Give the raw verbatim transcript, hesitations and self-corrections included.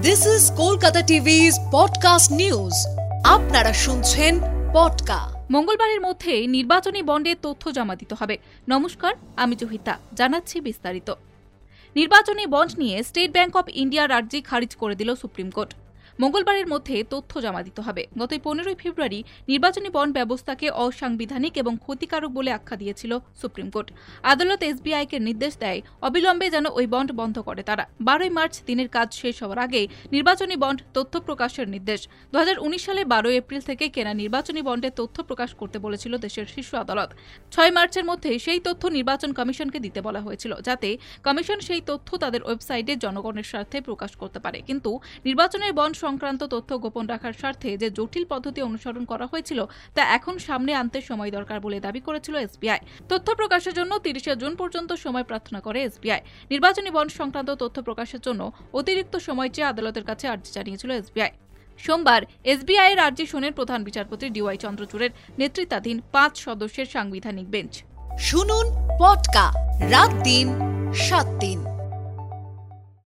This is Kolkata টিভি's podcast news. আপনারা শুনছেন পডকা। মঙ্গলবারের মধ্যে নির্বাচনী বন্ডের তথ্য জমা দিতে হবে। নমস্কার, আমি জহিতা, জানাচ্ছি বিস্তারিত। নির্বাচনী বন্ড নিয়ে স্টেট ব্যাংক অব ইন্ডিয়ার আর্জি খারিজ করে দিল সুপ্রিম কোর্ট। মঙ্গলবারের মধ্যে তথ্য জমা দিতে হবে। গত পনেরোই ফেব্রুয়ারি নির্বাচনী বন্ড ব্যবস্থাকে অসাংবিধানিক এবং ক্ষতিকারক বলে আখ্যা দিয়েছিল সুপ্রিম কোর্ট। আদালত এসবিআইকে নির্দেশ দেয় অবিলম্বে যেন ওই বন্ড বন্ধ করে তারা। বারোই মার্চ দিনের কাজ শেষ হওয়ার আগে নির্বাচনী বন্ড তথ্য প্রকাশের নির্দেশ। দু হাজার উনিশ সালে বারোই এপ্রিল থেকে কেনা নির্বাচনী বন্ডের তথ্য প্রকাশ করতে বলেছিল দেশের শীর্ষ আদালত। ছয় মার্চের মধ্যে সেই তথ্য নির্বাচন কমিশনকে দিতে বলা হয়েছিল, যাতে কমিশন সেই তথ্য তাদের ওয়েবসাইটে জনগণের স্বার্থে প্রকাশ করতে পারে। কিন্তু নির্বাচনের বন্ড সংক্রান্ত তথ্য গোপন রাখার স্বার্থে যে জটিল পদ্ধতি অনুসরণ করা হয়েছিল তা এখন সামনে আনতে সময় দরকার বলে দাবি করেছিল এসবিআই। তথ্য প্রকাশের জন্য তিরিশে জুন পর্যন্ত সময় প্রার্থনা করে এসবিআই। নির্বাচনী বন্ড সংক্রান্ত তথ্য প্রকাশের জন্য অতিরিক্ত সময় চেয়ে আদালতের কাছে আর্জি জানিয়েছিল এসবিআই। সোমবার এসবিআই এর আর্জি শোনেন প্রধান বিচারপতি ডিওয়াই চন্দ্রচূড়ের নেতৃত্বাধীন পাঁচ সদস্যের সাংবিধানিক বেঞ্চ। শুনুন পডকা রাত দিন সাত দিন।